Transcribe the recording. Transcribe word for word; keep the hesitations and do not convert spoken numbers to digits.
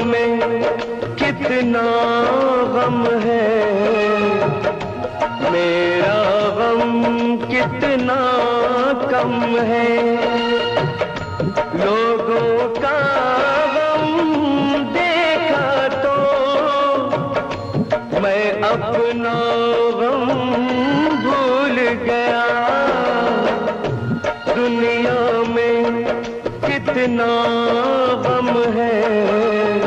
में कितना गम है, मेरा गम कितना कम है। लोगों का गम देखा तो मैं अपना गम भूल गया। दुनिया में कितना